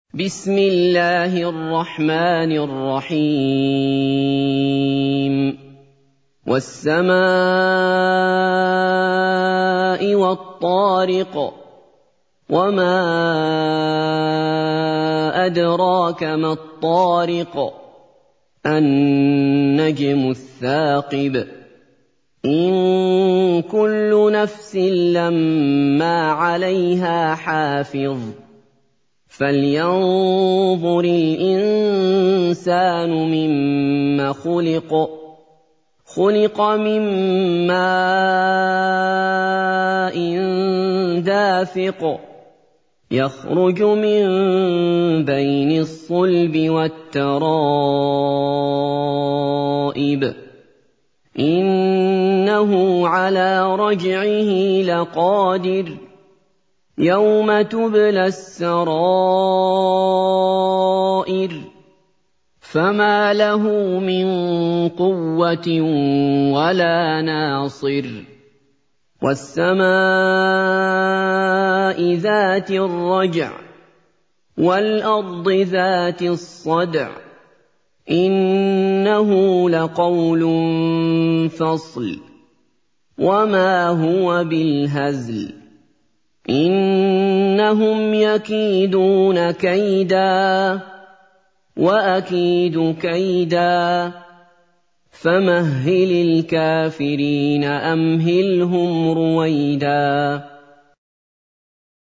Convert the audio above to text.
بسم الله الرحمن الرحيم والسماء والطارق وما أدراك ما الطارق النجم الثاقب إن كل نفس لما عليها حافظ فلينظر الإنسان مما خلق من ماء دافق يخرج من بين الصلب والترائب إنه على رجعه لقادر يوم تبلى السرائر فما له من قوة ولا ناصر والسماء ذات الرجع والأرض ذات الصدع إنه لقول فصل وما هو بالهزل إنهم يكيدون كيدا وأكيد كيدا فمهل الكافرين أمهلهم رويدا